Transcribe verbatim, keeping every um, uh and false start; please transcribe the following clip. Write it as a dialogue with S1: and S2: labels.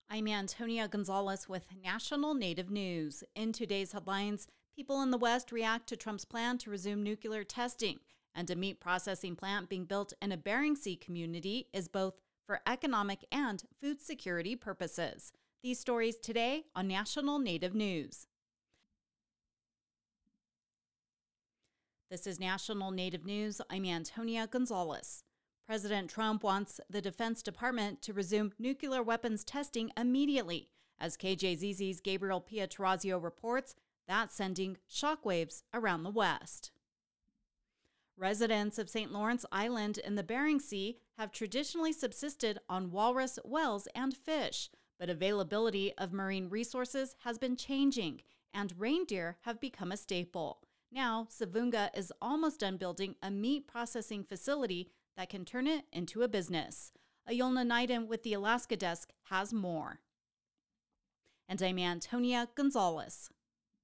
S1: I'm Antonia Gonzalez with National Native News. In today's headlines, people in the West react to Trump's plan to resume nuclear testing, and a meat processing plant being built in a Bering Sea community is both for economic and food security purposes. These stories today on National Native News. This is National Native News. I'm Antonia Gonzalez. President Trump wants the Defense Department to resume nuclear weapons testing immediately. As K J Z Z's Gabriel Pietrorazio reports, that's sending shockwaves around the West. Residents of Saint Lawrence Island in the Bering Sea have traditionally subsisted on walrus, whales, and fish, but availability of marine resources has been changing, and reindeer have become a staple. Now, Savunga is almost done building a meat processing facility that can turn it into a business. Ayolna Naiden with the Alaska Desk has more. And I'm Antonia Gonzalez.